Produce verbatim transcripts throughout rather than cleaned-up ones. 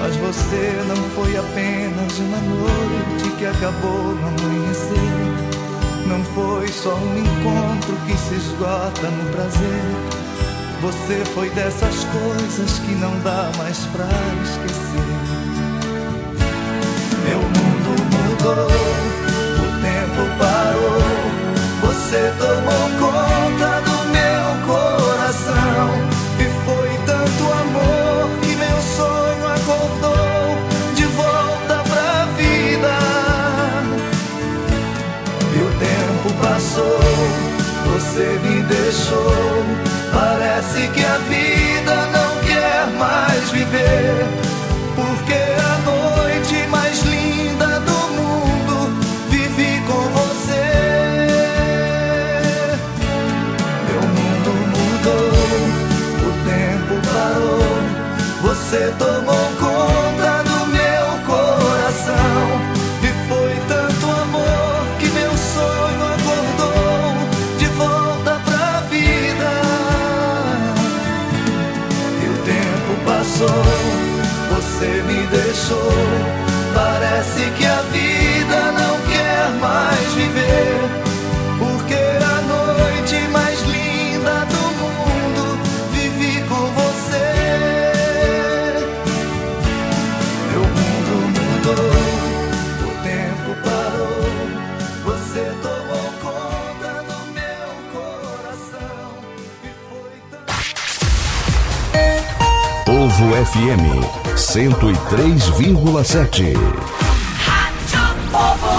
Mas você não foi apenas uma noite que acabou no amanhecer. Não foi só um encontro que se esgota no prazer. Você foi dessas coisas que não dá mais pra esquecer. Meu mundo mudou, o tempo parou. Você tomou conta do meu coração. E foi tanto amor que meu sonho acordou de volta pra vida. E o tempo passou, você me deixou. Parece que a vida não quer mais viver. Porque a noite mais linda do mundo vivi com você. Meu mundo mudou, o tempo parou. Você tomou conta do meu coração. E foi tanto amor que meu sonho acordou de volta pra vida. E o tempo passou, você me deixou. Parece que a vida não quer mais viver. Porque a noite mais linda do mundo vivi com você. Meu mundo mudou, o tempo parou. Você tomou conta do meu coração. E foi tão... Povo F M cento e três vírgula sete. Rádio Povo.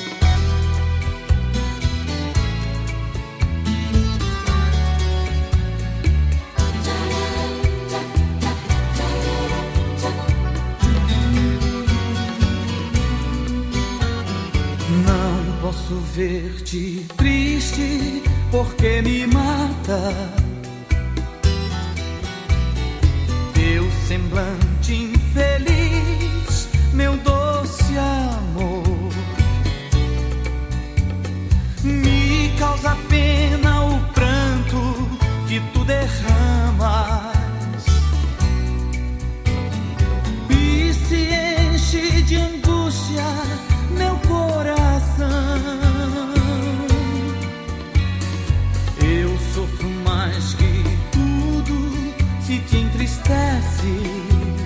Não posso ver-te triste, porque me mata teu semblante infeliz, meu doce amor. Me causa pena o pranto que tu derramas e se enche de angústia meu coração. Eu sofro mais que tudo se te entristeces.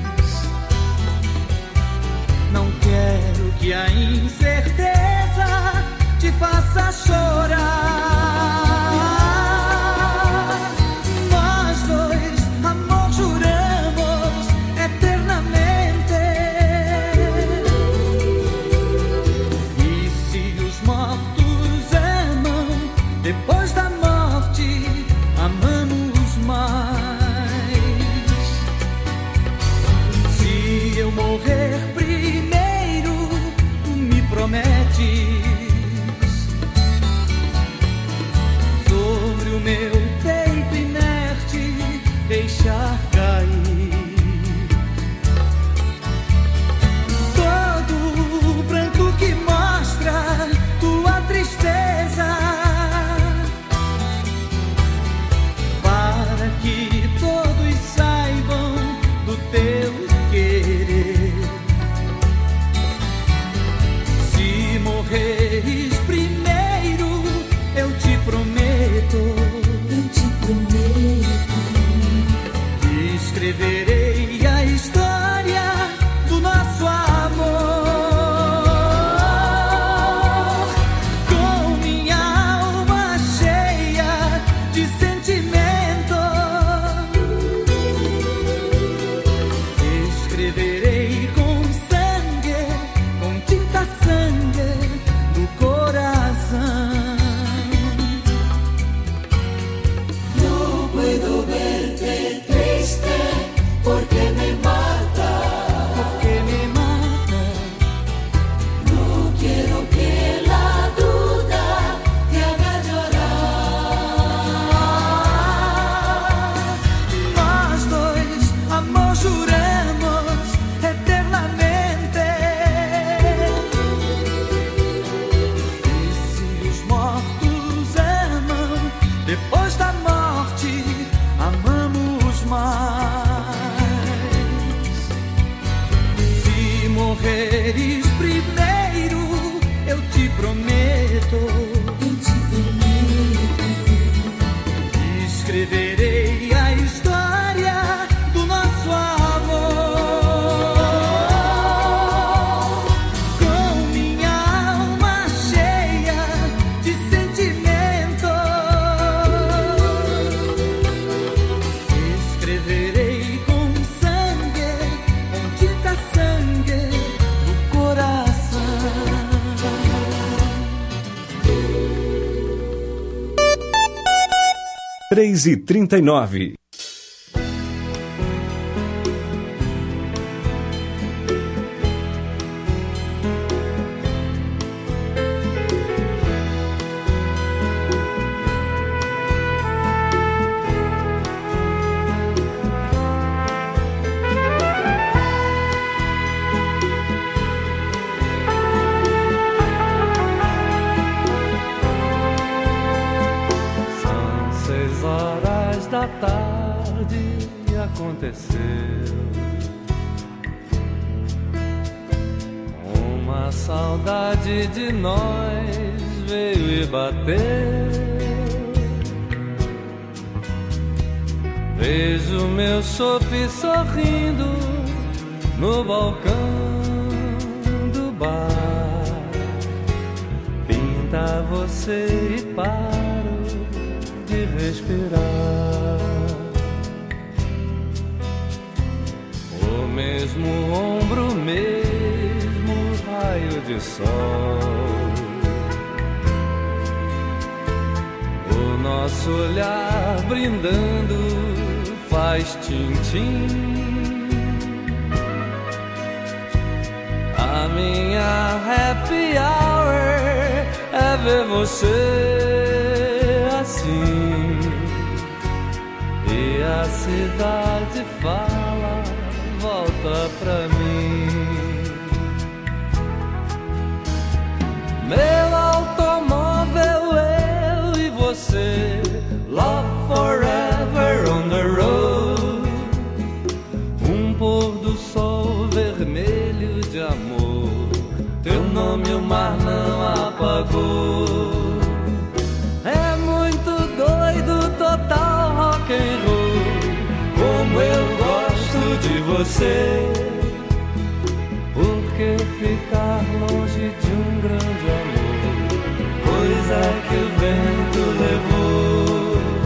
Não quero que a incerteza te faça chorar. Nós dois, amor, juramos eternamente. E se os mortos amam, depois da morte amamos mais. Se eu morrer primeiro, tu me prometes sobre o meu peito inerte deixar cair todo o pranto que mostra tua tristeza, para que todos saibam do teu querer. Se morreres primeiro, eu te prometo, eu te prometo, escreverei a história do nosso amor, com minha alma cheia de sentimento. Escreverei com sangue, com tinta sangue do coração. No puedo verte triste, porque me mata. Porque me mata. No quiero que la duda te haga llorar. Nós dois, amor, juramos eternamente. E se os mortos amam, depois da morte amamos mais. morreres primeiro, eu te prometo, eu te prometo, escreverei a história do nosso amor, com minha alma cheia de sentimento, escreverei com sangue, com tinta sangue no coração. três e trinta e nove. São seis horas da tarde e aconteceu uma saudade de nós veio e bateu. Vejo meu chope sorrindo no balcão do bar. Pinta você e paro de respirar. O mesmo ombro, o mesmo raio de sol. O nosso olhar brindando faz tim-tim. A minha happy hour é ver você assim. E a cidade fala, volta pra mim. Meu automóvel, eu e você, love forever on the road. Um pôr do sol vermelho de amor, teu nome o mar não apagou. É muito doido, total rock and roll. Como eu gosto de você. Por que ficar longe de um grande amor? Coisa que o vento levou.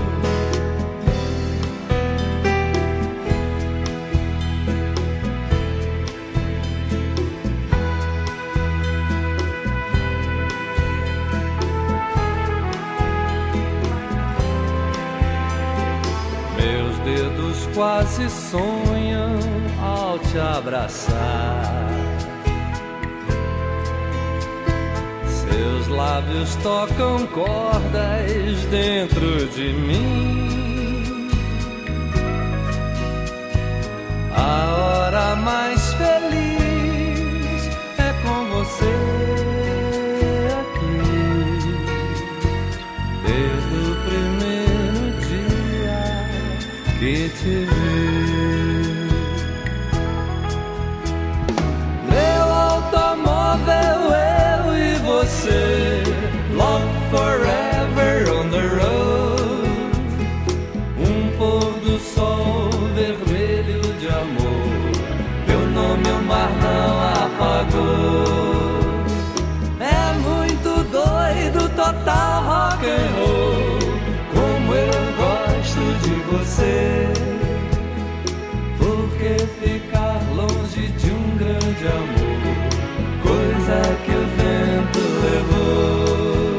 Meus dedos quase sonham ao te abraçar. Seus lábios tocam cordas dentro de mim. A hora mais feliz é com você aqui. Desde o primeiro dia que te vi. Meu automóvel, eu e você, love forever on the road. Um pôr do sol vermelho de amor, teu nome o mar não apagou. É muito doido, total rock and roll. Como eu gosto de você. Por que ficar longe de um grande amor? Coisa que o vento levou.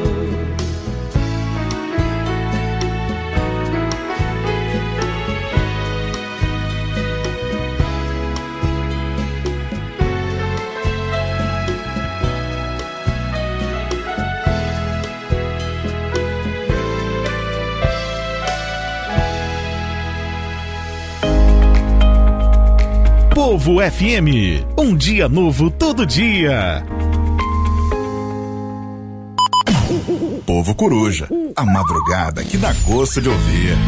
Povo F M, um dia novo todo dia. Povo Coruja, a madrugada que dá gosto de ouvir.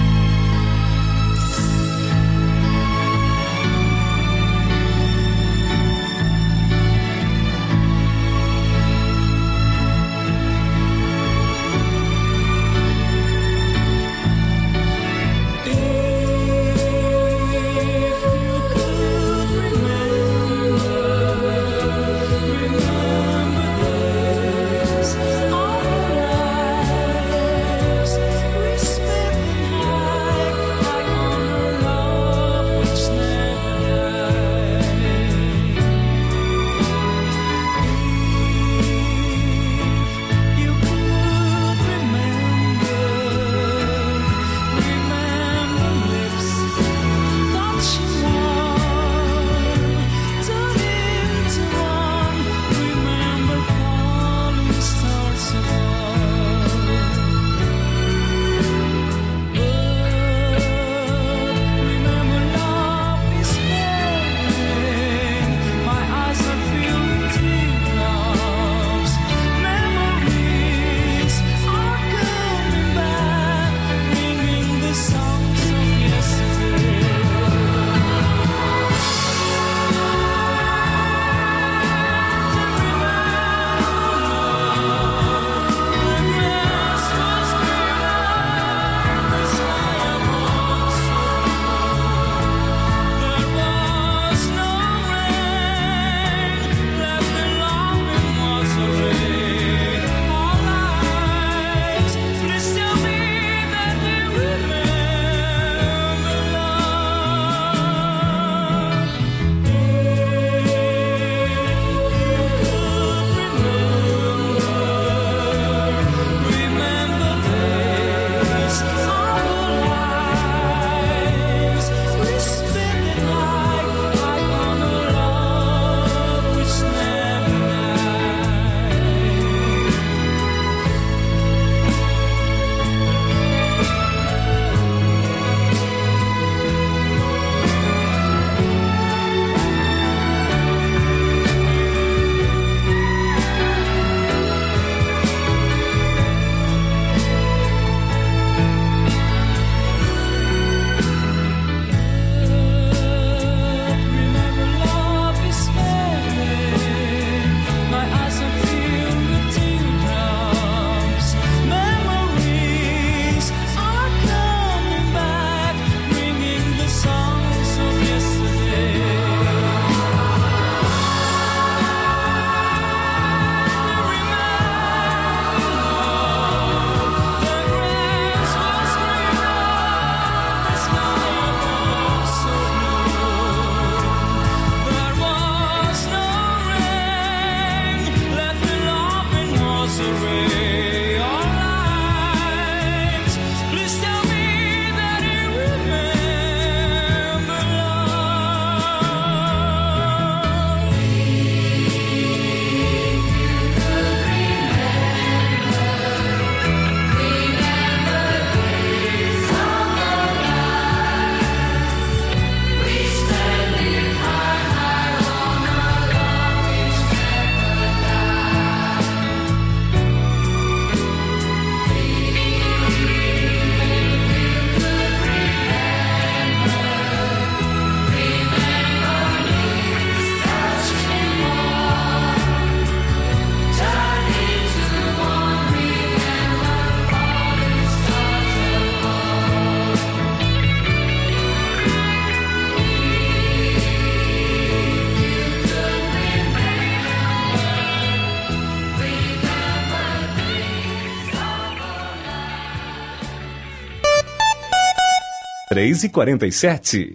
três e quarenta e sete.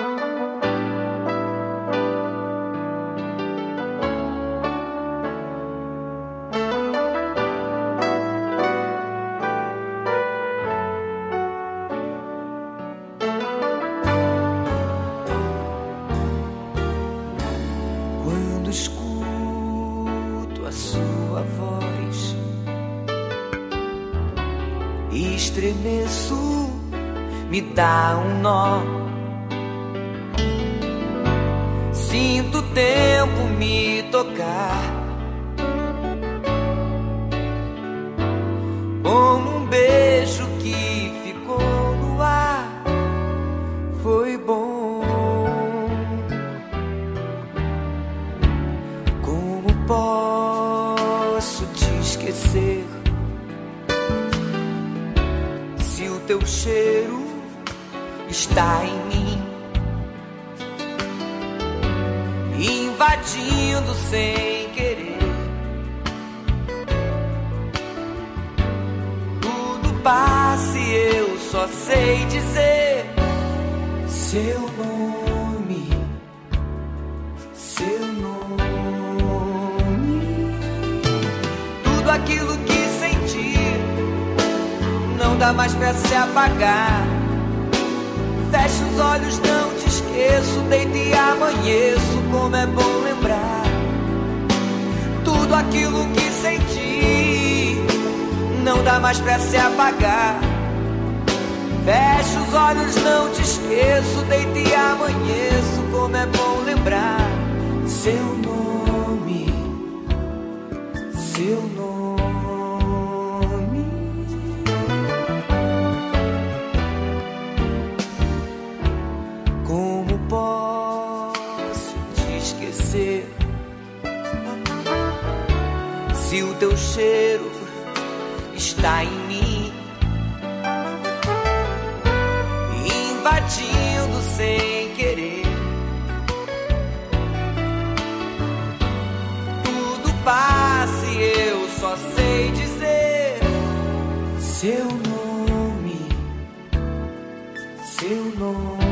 Quando escuto a sua voz, estremeço, me dá um nó. Sinto o tempo me tocar, como um beijo que ficou no ar. Foi bom. Como posso te esquecer se o teu cheiro está em mim, invadindo sem querer? Tudo passa e eu só sei dizer seu nome, seu nome. Tudo aquilo que senti não dá mais pra se apagar. Fecho os olhos, não te esqueço, deito e amanheço, como é bom lembrar. Tudo aquilo que senti não dá mais pra se apagar. Fecho os olhos, não te esqueço, deito e amanheço, como é bom lembrar. Seu nome, seu nome. Como posso te esquecer se o teu cheiro está em mim, invadindo sem querer? Tudo passa e eu só sei dizer seu nome, seu nome.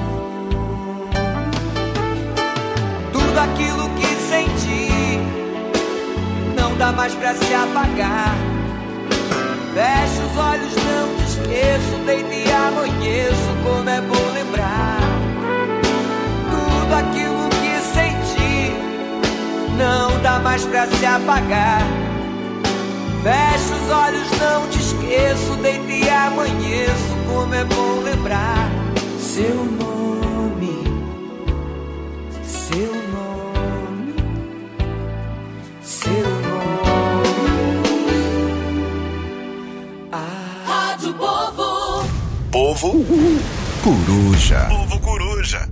Tudo aquilo que senti não dá mais pra se apagar. Fecho os olhos, não te esqueço, deito e amanheço, como é bom lembrar. Tudo aquilo que senti não dá mais pra se apagar. Fecho os olhos, não te esqueço, deito e amanheço, como é bom lembrar. Seu nome, seu nome, seu nome. Rádio Povo. Povo Coruja. Povo Coruja.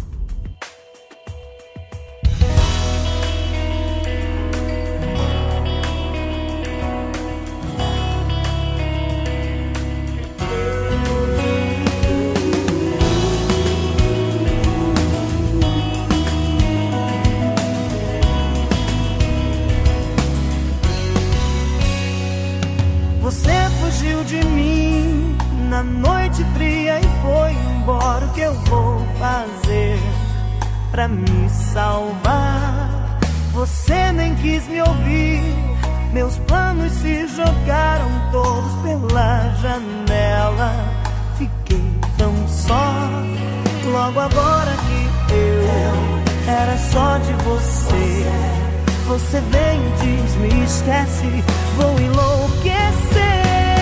Você fugiu de mim na noite fria e foi embora. O que eu vou fazer pra me salvar? Você nem quis me ouvir, meus planos se jogaram todos pela janela. Fiquei tão só, logo agora que eu era só de você. Você vem e diz, me esquece, vou enlouquecer.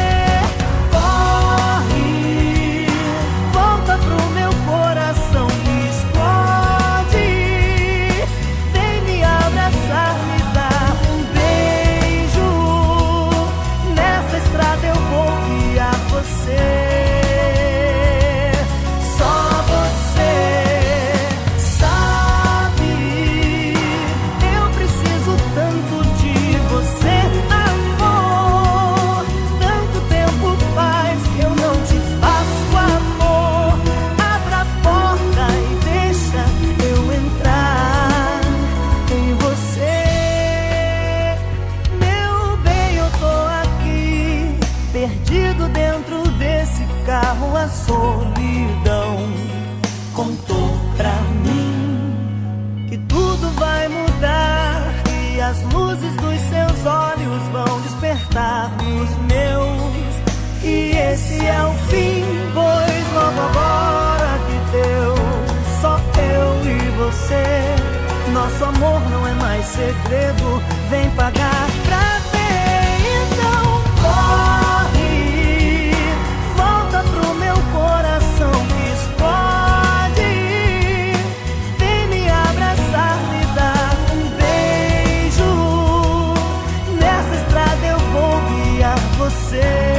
Corre, volta pro meu coração que explode. Vem me abraçar, me dar um beijo. Nessa estrada eu vou guiar você. Tanto de você, amor. as luzes dos seus olhos vão despertar nos meus. E esse é o fim, pois logo agora que deu, só eu e você. Nosso amor não é mais segredo, vem pagar pra ver. Então corre, volta pro meu coração que explode. Vem me abraçar, me dar um beijo. Nessa estrada eu vou guiar você.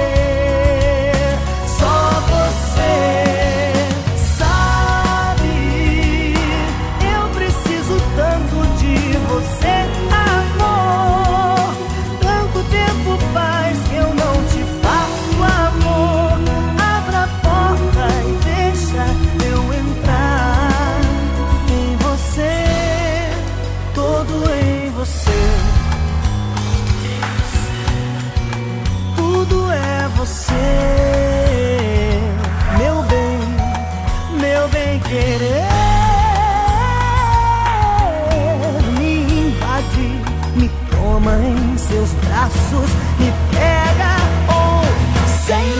Querer me invade, me toma em seus braços, me pega ou sem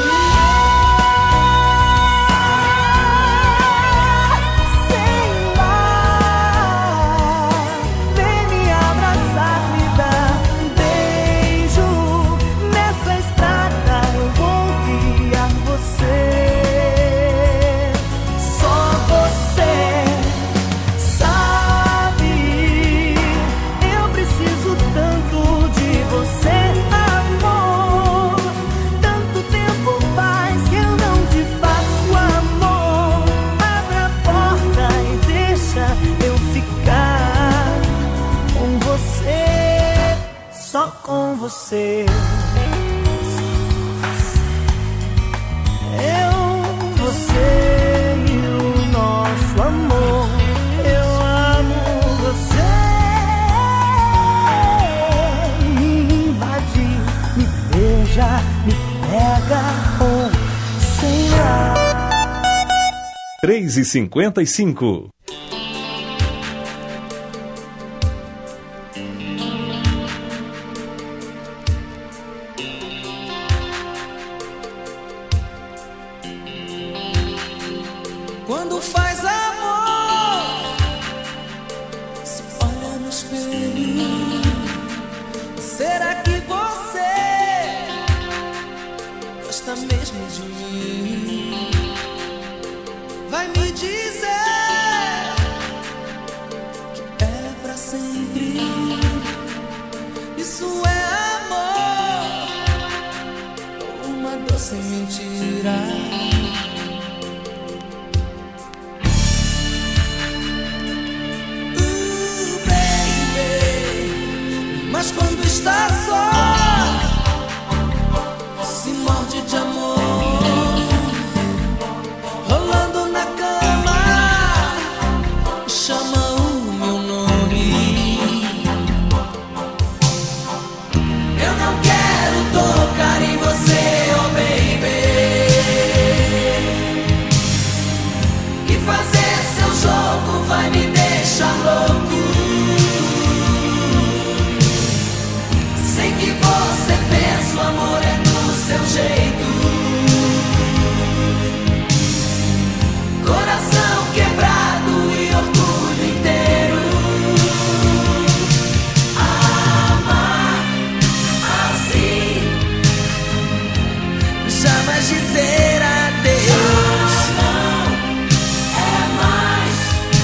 com você. Eu, você e o nosso amor. Eu amo você. Me invade, me beija, me pega ou sei lá. três e cinquenta e cinco. Quando faz amor, se olha no espelho, será que você gosta mesmo de mim? Vai me dizer que é pra sempre. Isso é amor, uma doce mentira. Mas quando está só, se morde de amor, rolando na cama, chama o meu nome. Eu não quero tocar em você, oh baby, e fazer seu jogo vai me deixar louco. O amor é do seu jeito. Coração quebrado e orgulho inteiro. Amar assim, jamais dizer adeus. Já não é mais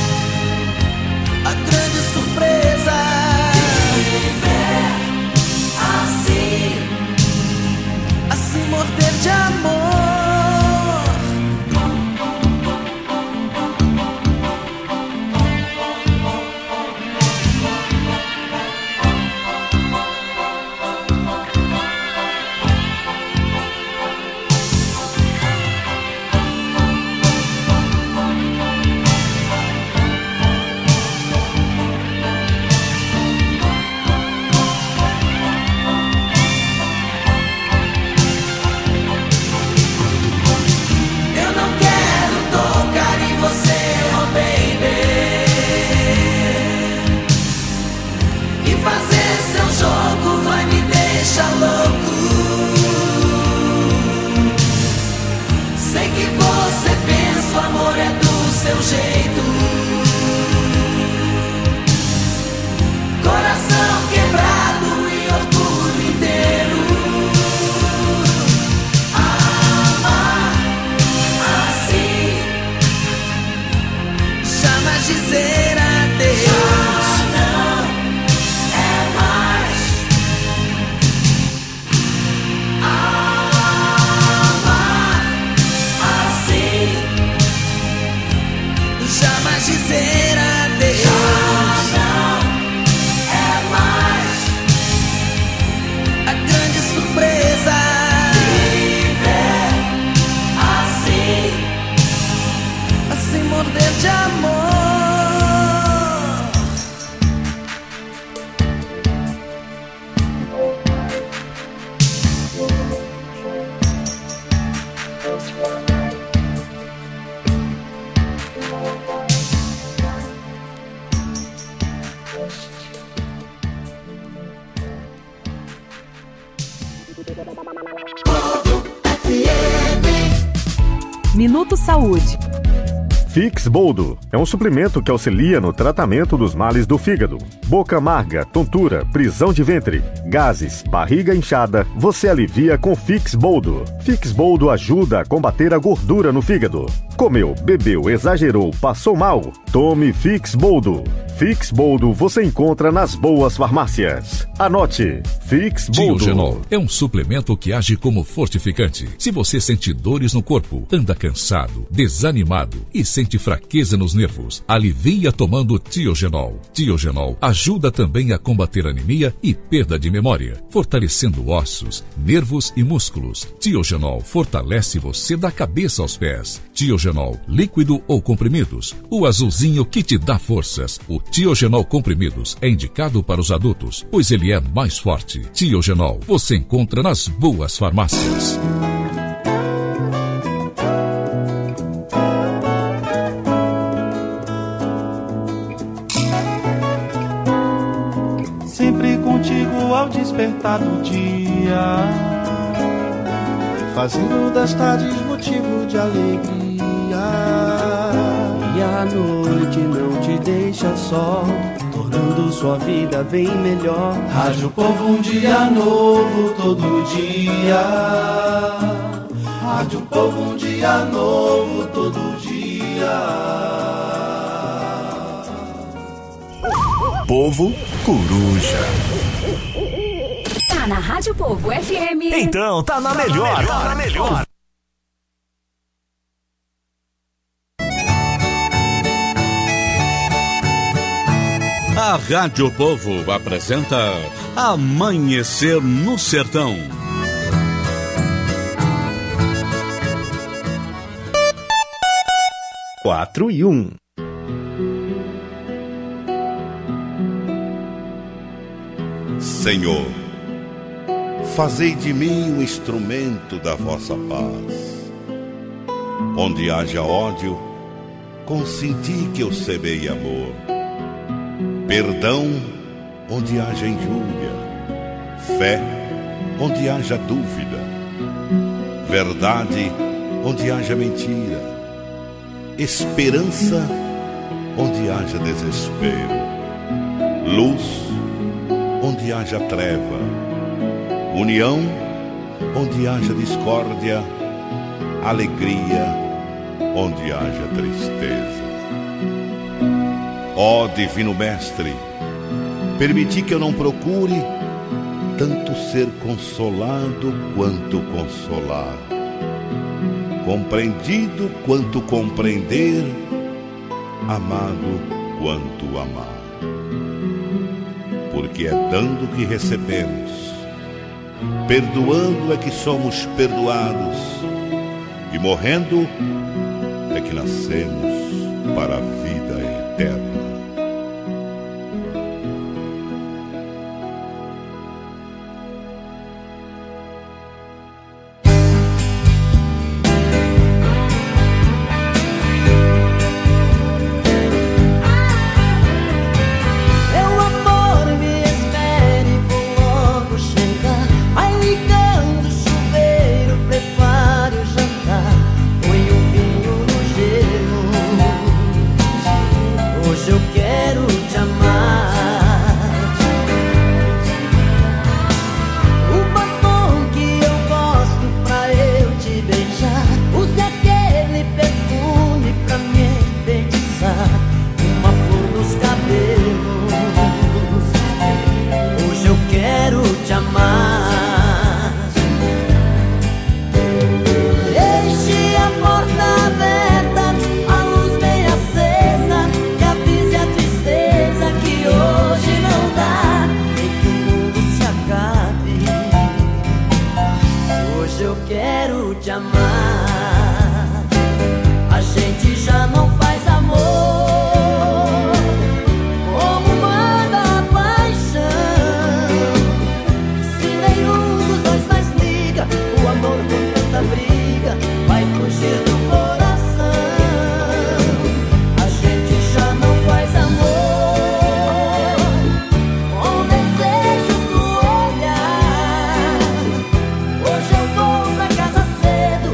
a grande surpresa. Viver assim, se morder de amor. Minuto Saúde. Fix Boldo é um suplemento que auxilia no tratamento dos males do fígado. Boca amarga, tontura, prisão de ventre, gases, barriga inchada, você alivia com Fix Boldo. Fix Boldo ajuda a combater a gordura no fígado. Comeu, bebeu, exagerou, passou mal? Tome Fix Boldo. Fix Boldo você encontra nas boas farmácias. Anote, Fix Boldo. Tiogenol é um suplemento que age como fortificante. Se você sente dores no corpo, anda cansado, desanimado e sente fraqueza nos nervos, alivia tomando Tiogenol. Tiogenol ajuda também a combater anemia e perda de memória, fortalecendo ossos, nervos e músculos. Tiogenol fortalece você da cabeça aos pés. Tiogenol, líquido ou comprimidos, o azulzinho que te dá forças. O Tiogenol comprimidos é indicado para os adultos, pois ele é mais forte. Tiogenol você encontra nas boas farmácias. Sempre contigo ao despertar do dia, fazendo das tardes motivo de alegria. E a noite não te deixa só, tornando sua vida bem melhor. Rádio Povo, um dia novo todo dia. Rádio Povo, um dia novo todo dia. Povo Coruja. Tá na Rádio Povo F M. Então tá na melhor. Tá na melhor. A Rádio Povo apresenta Amanhecer no Sertão. Quatro e um. Senhor, fazei de mim um instrumento da vossa paz. Onde haja ódio, consenti que eu semeie amor. Perdão onde haja injúria, fé onde haja dúvida, verdade onde haja mentira, esperança onde haja desespero, luz onde haja treva, união onde haja discórdia, alegria onde haja tristeza. Ó Divino Mestre, permiti que eu não procure tanto ser consolado quanto consolar, compreendido quanto compreender, amado quanto amar. Porque é dando que recebemos, perdoando é que somos perdoados, e morrendo é que nascemos para a vida eterna. Hoje eu vou pra casa cedo.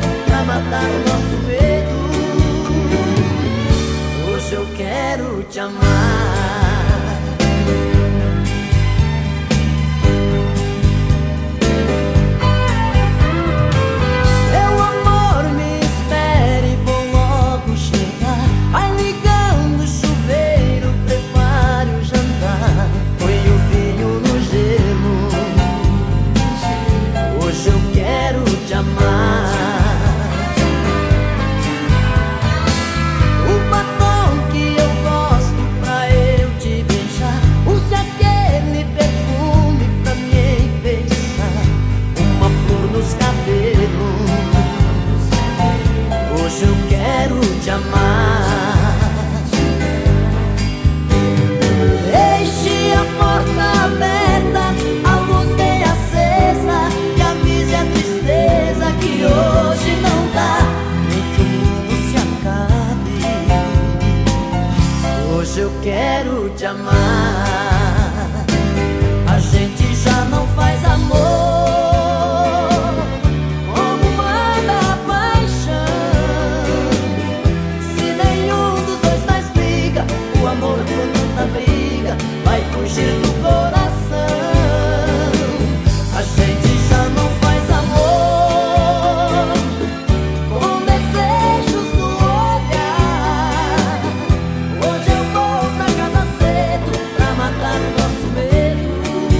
fugir do coração. A gente já não faz amor com desejos no olhar. Hoje eu vou pra casa cedo pra matar o nosso medo.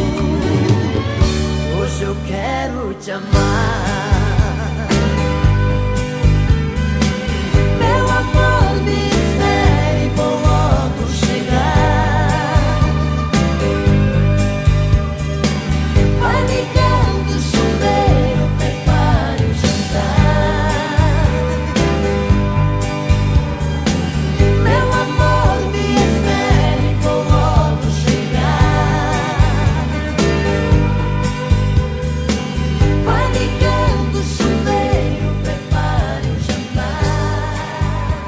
Hoje eu quero te amar. Meu amor, me espere, vou logo chegar. Vai ligando o chuveiro, prepare o jantar. Meu amor, me espere, vou logo chegar. Vai ligando o chuveiro, prepare o jantar.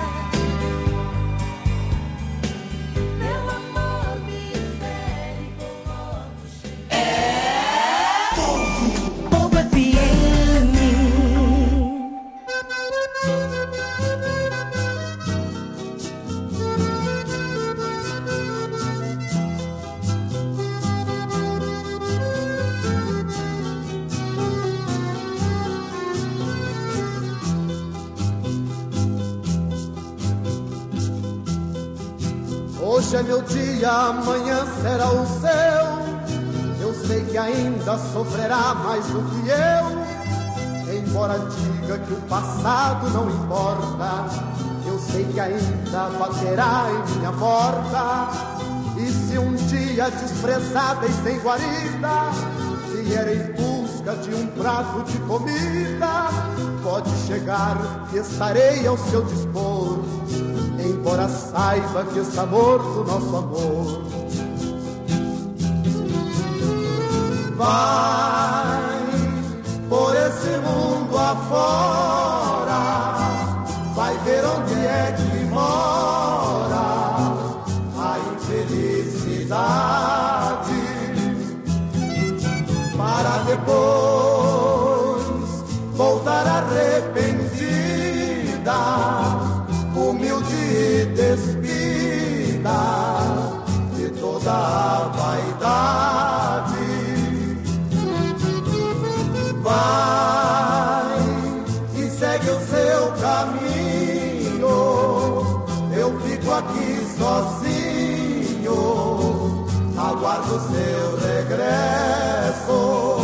Meu amor, me espere, vou logo chegar. É Povo F M. Hoje é meu dia, amanhã será o seu. Eu sei que ainda sofrerá mais do que eu. Embora diga que o passado não importa, eu sei que ainda baterá em minha porta. E se um dia desprezada e sem guarida vier em busca de um prato de comida, pode chegar que estarei ao seu dispor. Embora saiba que está morto nosso amor. Vai por esse mundo afora, vai ver onde é que mora a infelicidade, para depois voltar arrependida, humilde e despida de toda a vaidade. Vai e segue o seu caminho, eu fico aqui sozinho, aguardo o seu regresso.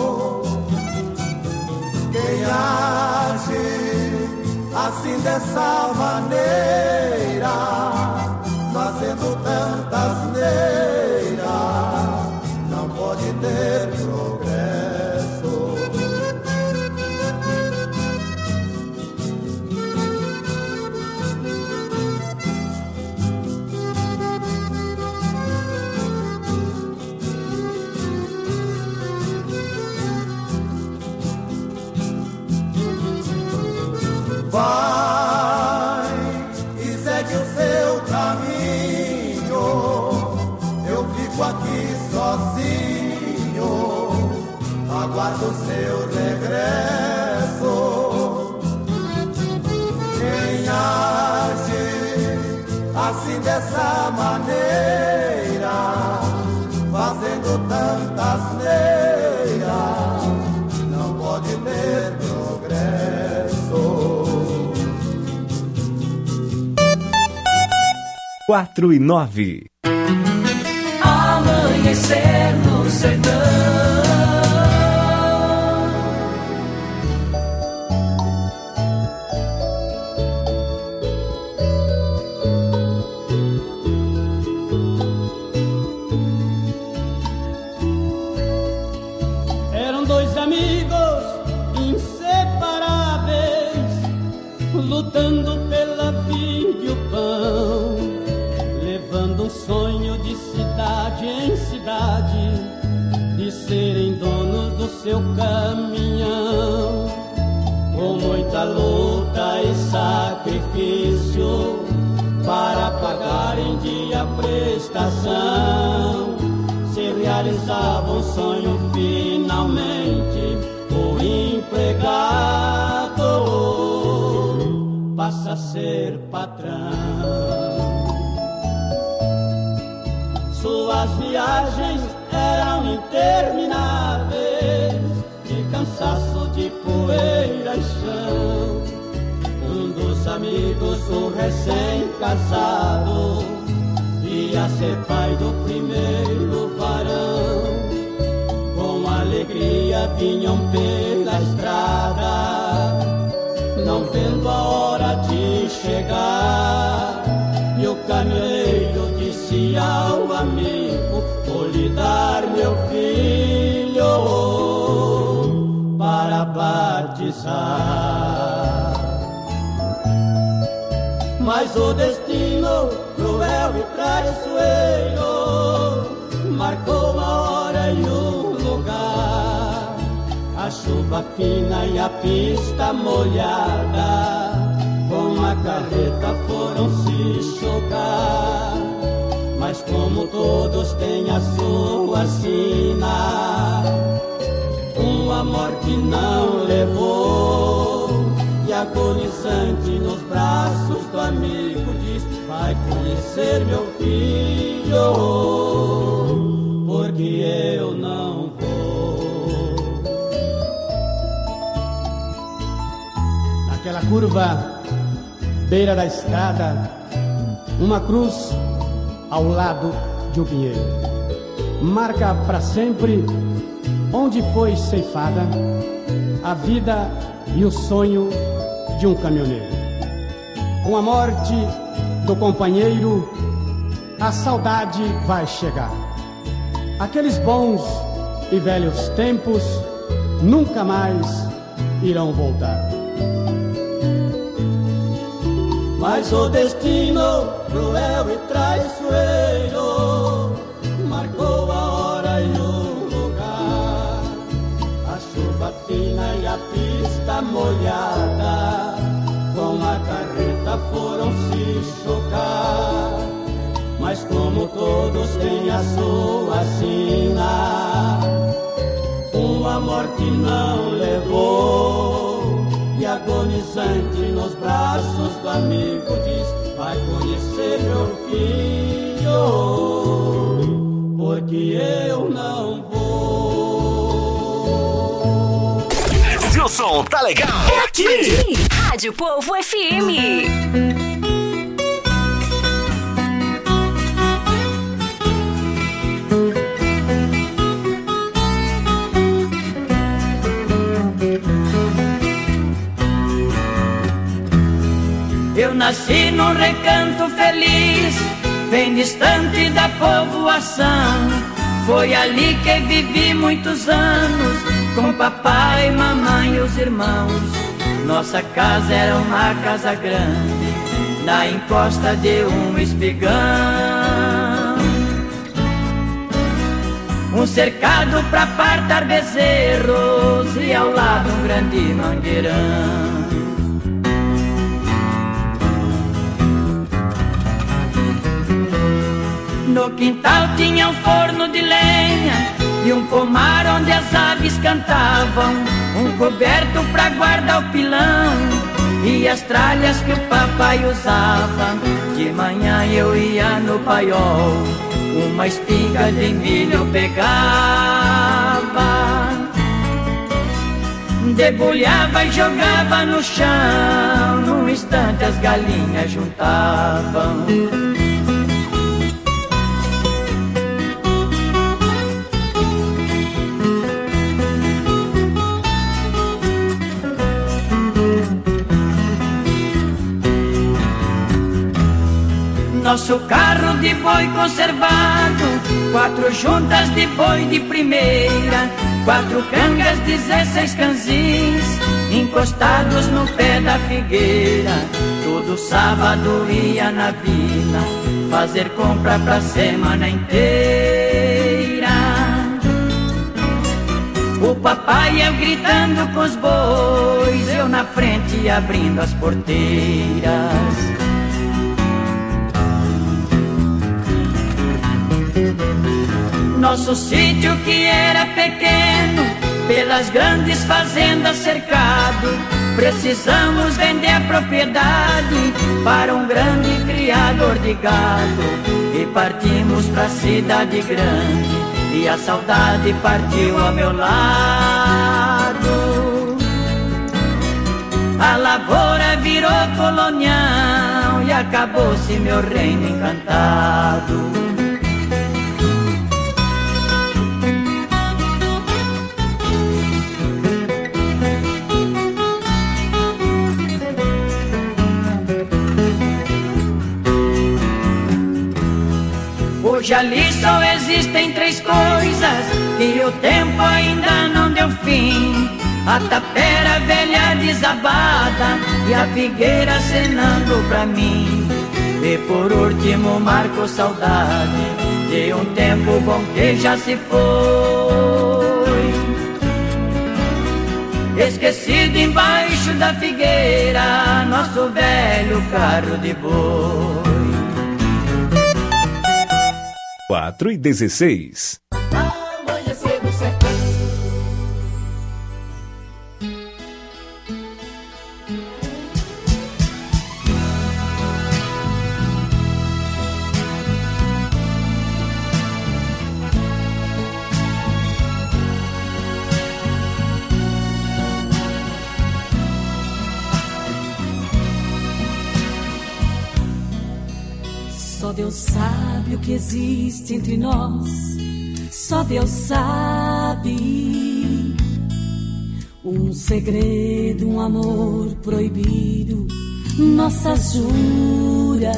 Quem age assim dessa maneira, fazendo tanta asneira, não pode ter progresso. Vai e segue o seu caminho, eu fico aqui sozinho, aguardo o seu regresso. Quem age assim dessa maneira, fazendo tanta asneira, não pode ter progresso. Quatro e nove. Amanhecer no sertão. Eram dois amigos inseparáveis, lutando pela vida e o pão, levando um sonho de cidade em cidade, de serem donos do seu caminhão. Com muita luta e sacrifício, para pagar em dia a prestação, se realizava um sonho finalmente. O empregado passa a ser patrão. Suas As viagens eram intermináveis, de cansaço, de poeira e chão. Um dos amigos, um recém-casado, ia ser pai do primeiro varão. Com alegria vinham pela estrada, não vendo a hora de chegar. E o caminhoneiro disse ao amigo: vou lhe dar meu filho para batizar. Mas o destino cruel e traiçoeiro marcou a hora e o lugar. A chuva fina e a pista molhada, com a carreta foram se chocar. Mas como todos têm a sua sina, uma morte não levou. E agonizante nos braços do amigo diz: vai conhecer meu filho, porque eu não vou. Naquela curva, beira da estrada, uma cruz ao lado de um pinheiro marca para sempre onde foi ceifada a vida e o sonho de um caminhoneiro. Com a morte do companheiro, a saudade vai chegar. Aqueles bons e velhos tempos nunca mais irão voltar. Mas o destino cruel e traiçoeiro marcou a hora e o lugar. A chuva fina e a pista molhada, com a carreta foram se chocar. Mas como todos têm a sua sina, uma morte não levou. E agonizante nos braços do amigo diz: vai conhecer meu filho, porque eu não vou. Se o som tá legal, é aqui. Rádio Povo F M. Eu nasci num recanto feliz, bem distante da povoação. Foi ali que vivi muitos anos, com papai, mamãe e os irmãos. Nossa casa era uma casa grande, na encosta de um espigão. Um cercado pra apartar bezerros e ao lado um grande mangueirão. No quintal tinha um forno de lenha e um pomar onde as aves cantavam, um coberto pra guardar o pilão e as tralhas que o papai usava. De manhã eu ia no paiol, uma espiga de milho eu pegava, debulhava e jogava no chão, num instante as galinhas juntavam. Nosso carro de boi conservado, quatro juntas de boi de primeira, quatro cangas, dezesseis canzins, encostados no pé da figueira. Todo sábado ia na vila fazer compra pra semana inteira. O papai ia gritando com os bois, eu na frente abrindo as porteiras. Nosso sítio que era pequeno, pelas grandes fazendas cercado, precisamos vender a propriedade para um grande criador de gado. e partimos pra cidade grande, e a saudade partiu ao meu lado. A lavoura virou colonial e acabou-se meu reino encantado. Hoje ali só existem três coisas e o tempo ainda não deu fim: a tapera velha desabada e a figueira acenando pra mim. E por último marco saudade de um tempo bom que já se foi, esquecido embaixo da figueira nosso velho carro de boi. Quatro e dezesseis. Amanhecer no sertão. Só Deus sabe o que existe entre nós, só Deus sabe. Um segredo, um amor proibido, nossas juras.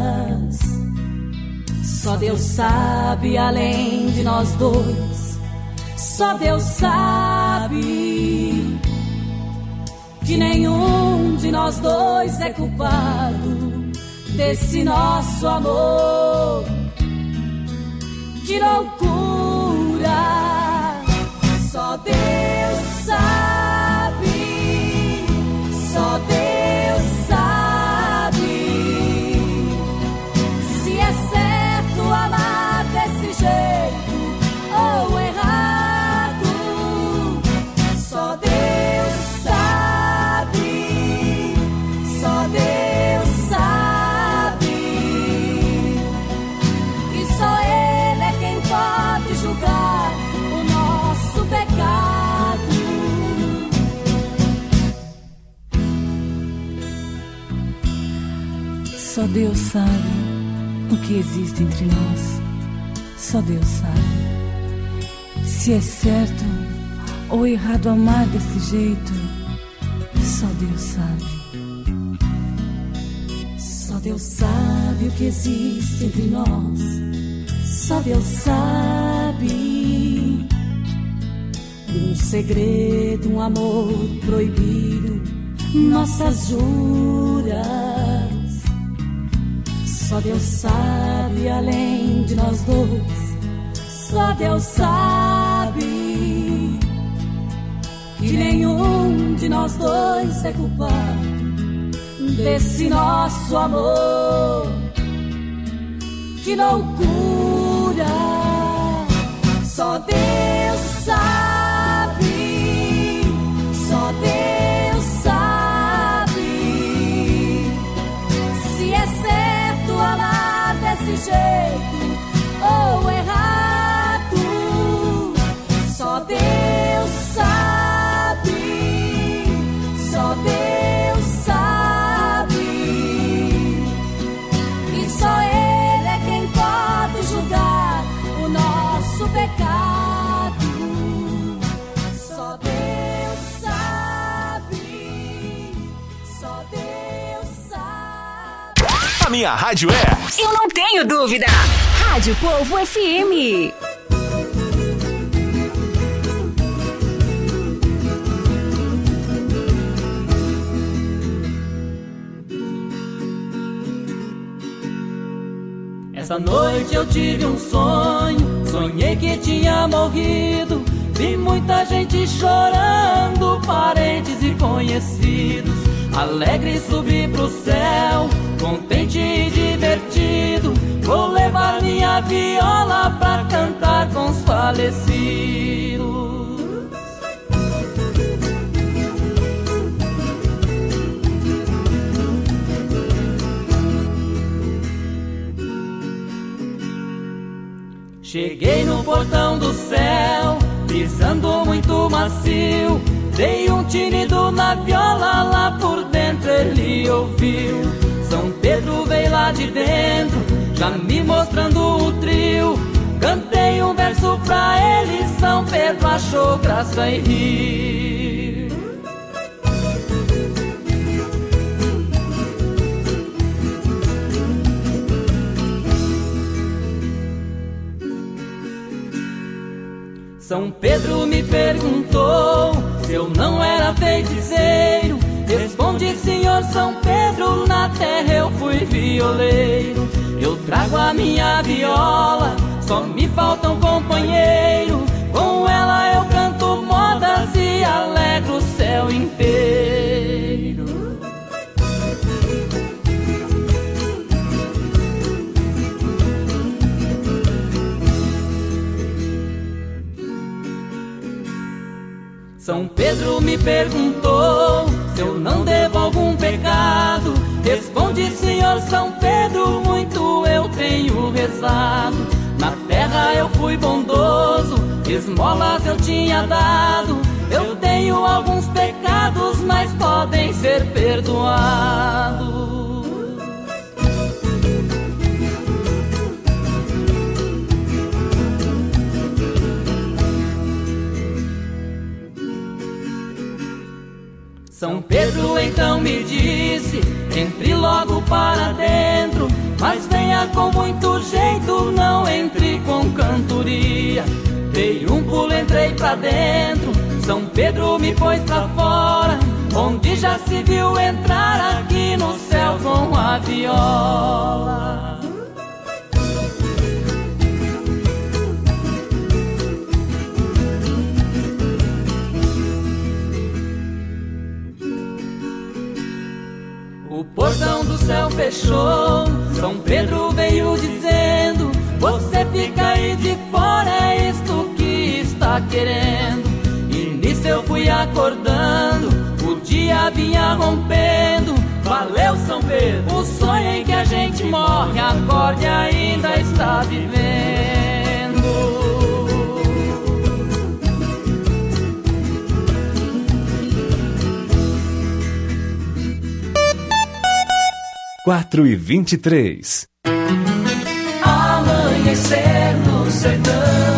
Só Deus sabe além de nós dois, só Deus sabe que nenhum de nós dois é culpado desse nosso amor. Que loucura! Só Deus sabe, só Deus sabe se é certo amar desse jeito ou errado. Só Deus sabe, só Deus sabe. Só Ele é quem pode julgar o nosso pecado. Só Deus sabe o que existe entre nós. Só Deus sabe se é certo ou errado amar desse jeito. Só Deus sabe. Só Deus sabe o que existe entre nós. Só Deus sabe. Um segredo, um amor proibido, nossas juras. Só Deus sabe além de nós dois. Só Deus sabe que nenhum de nós dois é culpado desse nosso amor. Que loucura! Só Deus sabe, só Deus sabe se é certo amar desse jeito ou errado. Só Deus sabe, só Deus sabe. E só Ele é quem pode julgar o nosso pecado. Só Deus sabe, só Deus sabe. A minha rádio é... Eu não tenho dúvida. Rádio Povo F M. Essa noite eu tive um sonho, sonhei que tinha morrido. Vi muita gente chorando, parentes e conhecidos. Alegre subi pro céu, contente e divertido. Vou levar minha viola pra cantar com os falecidos. portão do céu, pisando muito macio. Dei um tinido na viola, lá por dentro ele ouviu. São Pedro veio lá de dentro, já me mostrando o trio. Cantei um verso pra ele, São Pedro achou graça e riu. São Pedro me perguntou se eu não era feiticeiro. Respondi, senhor São Pedro, na terra eu fui violeiro. Eu trago a minha viola, só me falta um companheiro. Com ela eu canto modas e alegro o céu inteiro. São Pedro me perguntou se eu não devo algum pecado. Respondi, senhor São Pedro, muito eu tenho rezado. Na terra eu fui bondoso, esmolas eu tinha dado. Eu tenho alguns pecados, mas podem ser perdoados. São Pedro então me disse, entre logo para dentro, mas venha com muito jeito, não entre com cantoria. Dei um pulo, entrei pra dentro, São Pedro me pôs pra fora, onde já se viu entrar aqui no céu com a viola. O portão do céu fechou, São Pedro veio dizendo, você fica aí de fora, é isto que está querendo. E nisso eu fui acordando, o dia vinha rompendo. Valeu São Pedro, o sonho em que a gente morre, acorde ainda está vivendo. Quatro e vinte e três. Amanhecer no sertão.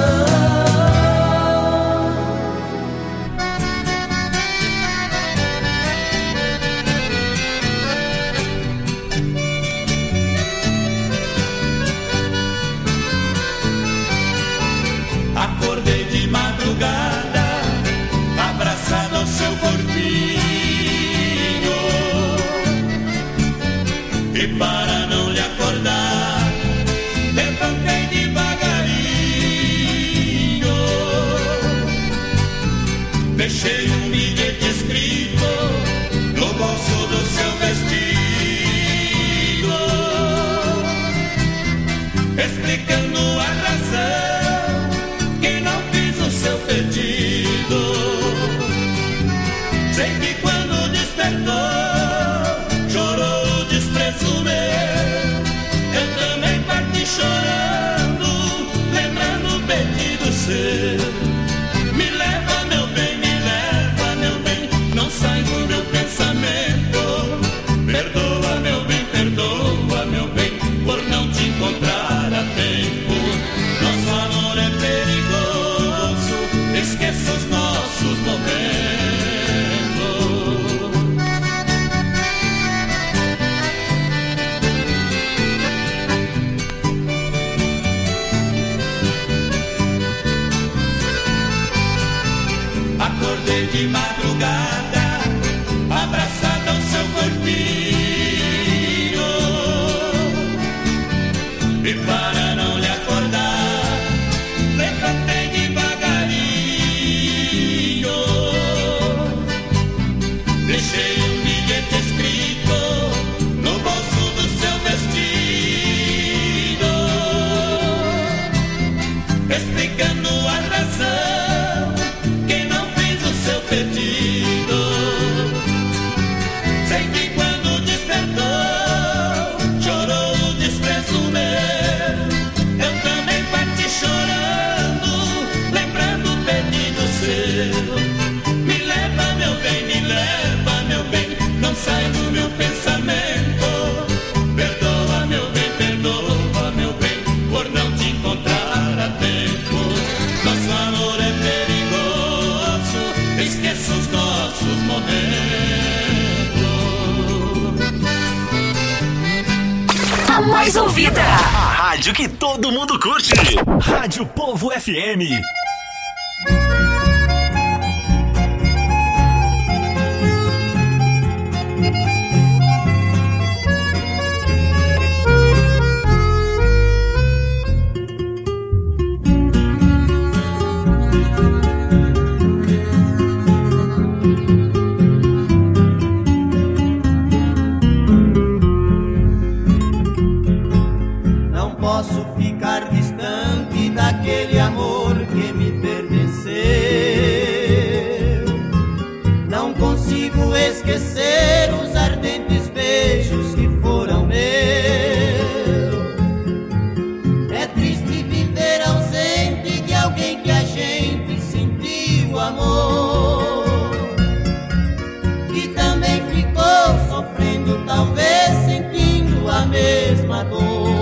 Acordei de madrugada, abraçado ao seu corpinho. E para não lhe acordar, levantei devagarinho. Deixei um bilhete escrito no bolso do seu vestido, explicando a razão que não fiz o seu pedido. Sei que quando despertou, chorando, lembrando o pedido seu. Me leva, meu bem, me leva, meu bem, não sai do meu pensamento. Perdoa, meu bem, perdoa, meu bem, por não te encontrar a tempo. Nosso amor é perigoso, esqueça os nossos momentos. De madrugada, abraçada ao seu corpinho. E para não lhe acordar, levantei devagarinho. Deixei um bilhete escrito no bolso do seu vestido, explicando a razão pedido. Sei que quando despertou, chorou o desprezo meu. Eu também parti chorando, A mais ouvida. A rádio que todo mundo curte. Rádio Povo F M. Aquele amor que me pertenceu, não consigo esquecer os ardentes beijos que foram meus. É triste viver ausente de alguém que a gente sentiu amor, que também ficou sofrendo, talvez sentindo a mesma dor.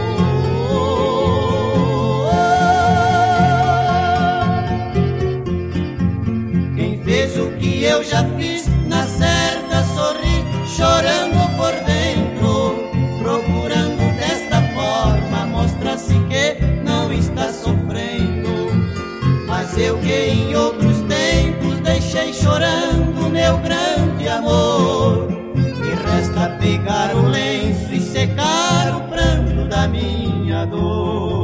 Eu já fiz na certa, sorri, chorando por dentro, procurando desta forma mostrar-se que não está sofrendo. Mas eu que em outros tempos deixei chorando meu grande amor, me resta pegar o lenço e secar o pranto da minha dor.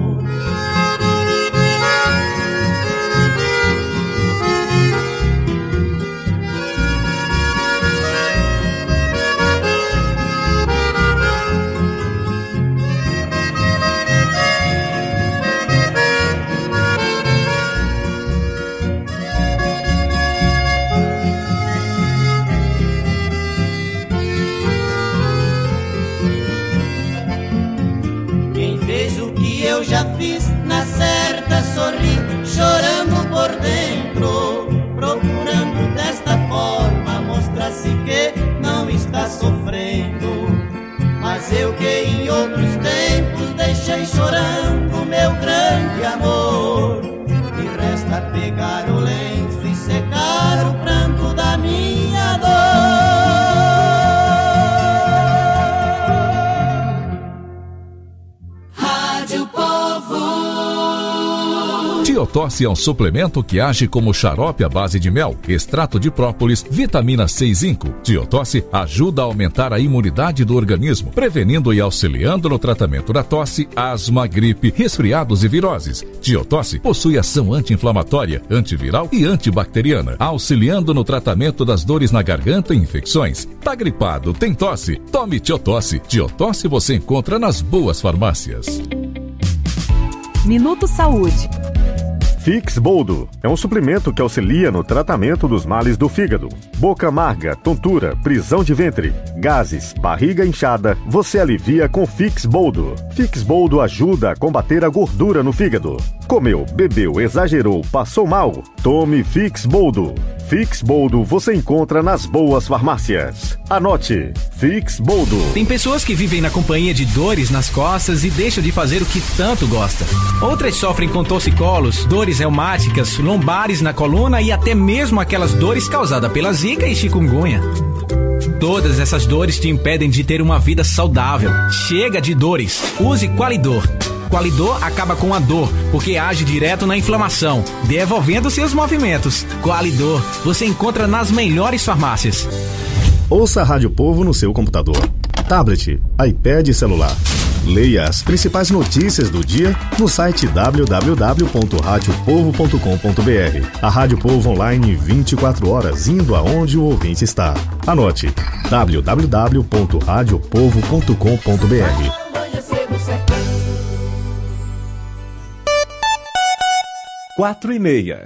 Eu já fiz na certa, sorri, chorando por dentro, procurando desta forma mostrar-se que não está sofrendo. Mas eu que em outros tempos deixei chorando meu grande amor, me resta pegar o lenço e secar o pranto da minha dor. Tiotosse é um suplemento que age como xarope à base de mel, extrato de própolis, vitamina C e zinco. Tiotosse ajuda a aumentar a imunidade do organismo, prevenindo e auxiliando no tratamento da tosse, asma, gripe, resfriados e viroses. Tiotosse possui ação anti-inflamatória, antiviral e antibacteriana, auxiliando no tratamento das dores na garganta e infecções. Tá gripado, tem tosse? Tome Tiotosse. Tiotosse você encontra nas boas farmácias. Minuto Saúde. Fix Boldo é um suplemento que auxilia no tratamento dos males do fígado. Boca amarga, tontura, prisão de ventre, gases, barriga inchada, você alivia com Fix Boldo. Fix Boldo ajuda a combater a gordura no fígado. Comeu, bebeu, exagerou, passou mal? Tome Fix Boldo. Fix Boldo você encontra nas boas farmácias. Anote, Fix Boldo. Tem pessoas que vivem na companhia de dores nas costas e deixam de fazer o que tanto gosta. Outras sofrem com torcicolos, dores reumáticas, lombares na coluna e até mesmo aquelas dores causadas pela zika e chikungunya. Todas essas dores te impedem de ter uma vida saudável. Chega de dores. Use Qualidor. Qualidor acaba com a dor, porque age direto na inflamação, devolvendo seus movimentos. Qualidor, você encontra nas melhores farmácias. Ouça a Rádio Povo no seu computador, tablet, iPad e celular. Leia as principais notícias do dia no site w w w ponto rádio povo ponto com ponto b r. A Rádio Povo online vinte e quatro horas, indo aonde o ouvinte está. Anote, w w w ponto rádio povo ponto com ponto b r. Quatro e meia.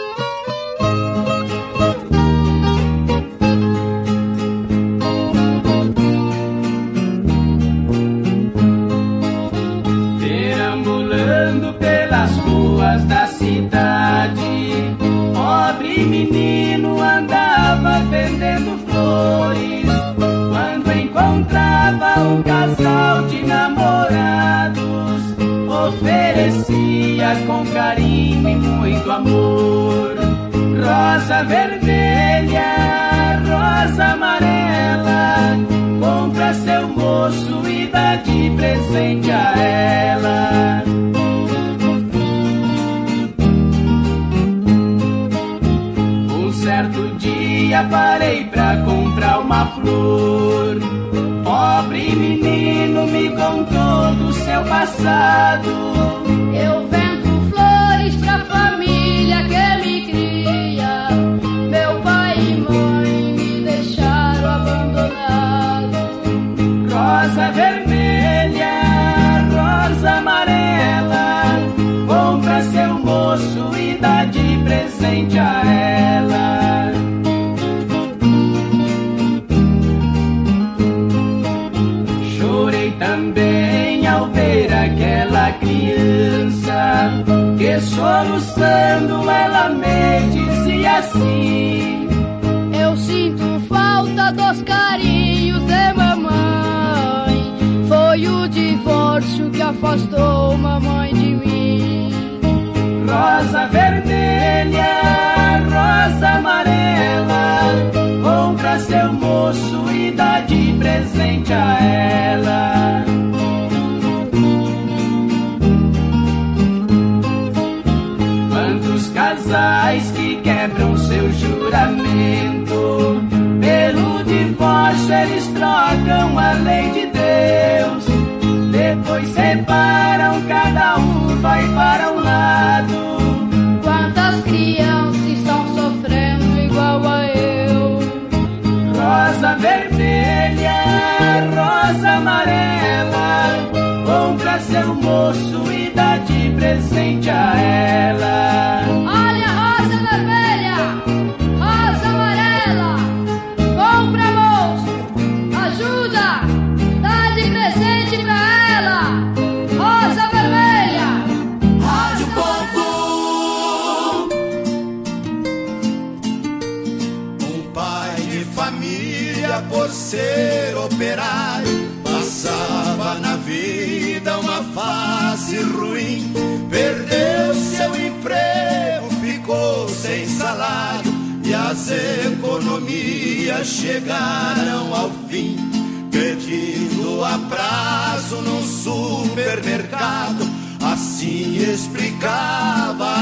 Perambulando pelas ruas da cidade, pobre menino andava vendendo flores. Quando encontrava um casal de namorados, oferecia com carinho e muito amor Rosa vermelha, rosa amarela, compra seu moço e dá de presente a ela. Um certo dia parei pra comprar uma flor. Pobre menino me contou do seu passado. Eu vendo flores pra família que me cria. Meu pai e mãe me deixaram abandonado. Rosa vermelha, rosa amarela, compra seu moço e dá de presente a ela. Chorei também ao ver aquela criança que soluçando ela me dizia assim: eu sinto falta dos carinhos de mamãe. Foi o divórcio que afastou mamãe de mim. Rosa vermelha, rosa amarela, compra seu moço e dá de presente a ela. Quantos casais que quebram seu juramento, pelo divórcio eles trocam a lei de Deus. Depois separam, cada um vai para um lado. Quantas crianças estão sofrendo igual a eu? Rosa vermelha, rosa amarela, compra seu moço e dá de presente a ela. Olha a rosa vermelha, rosa amarela, compra moço, ajuda, dá de presente pra ela. Rosa vermelha, Rádio Povo. Um pai de família, por ser operário, passava na vida uma fase ruim. Perdeu seu emprego, ficou sem salário e as economias chegaram ao fim. Pedindo a prazo num supermercado, assim explicava